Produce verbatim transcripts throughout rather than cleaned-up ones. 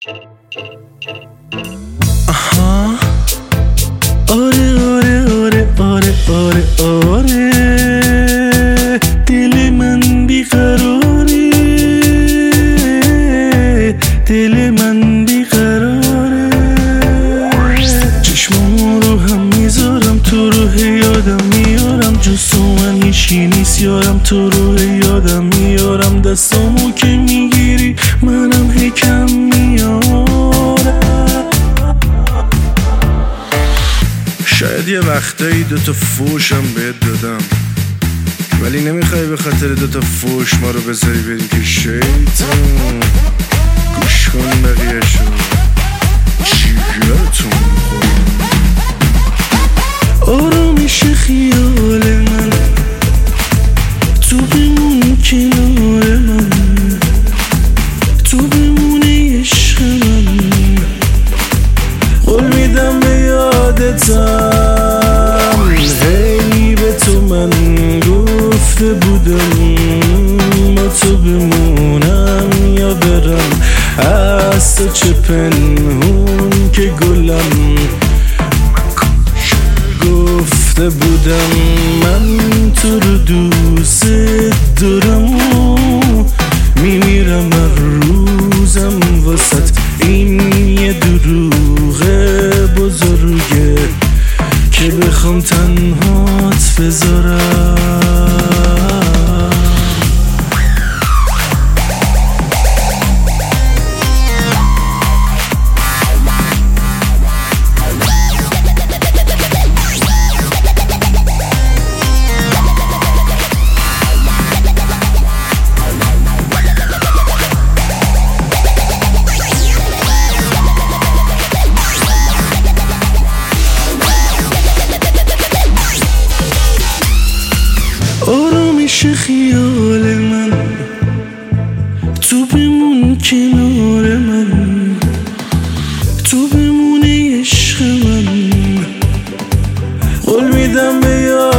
آها آره آره آره آره آره آره دل من بیقراره، دل من بیقراره. چشمامو رو هم میذارم، تو رو یادم میارم، جز تو من هیچی نیست یارم، تو رو یادم میارم. دستامو که میگیری منم هی کم میارم. شاید یه وقتایی دوتا فوشم بهت دادم، ولی نمیخوای به خاطر دوتا فوش ما رو بذاری بریم که شیطون. گوش کن بقیه شو جیگرتون میخورم. آرامیش خیال من تو بمون کنار من، تو بمونه عشق من. قول میدم به یادتم، هی به تو من گفته بودم با تو بمونم یا برم. از تو چه پنهون که گلم، گفته بودم من تو رو دوست دارم. میمیرم هر روزم واسط، این یه دروغ بزرگه که بخوام تنهات بذارم. آرامیش خیال من تو بمون کنار من، تو بمونه عشق من. قول میدم به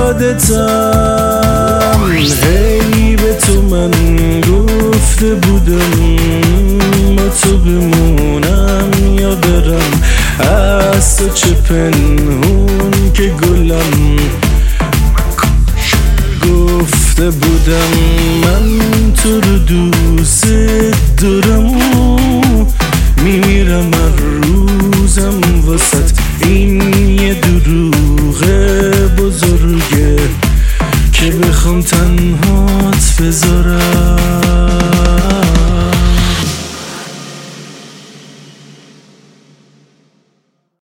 یادتم، هی به تو من گفته بودم با تو بمونم یا برم. از تو چه پنهون که گلم، گفته بودم من تو رو دوست دارم.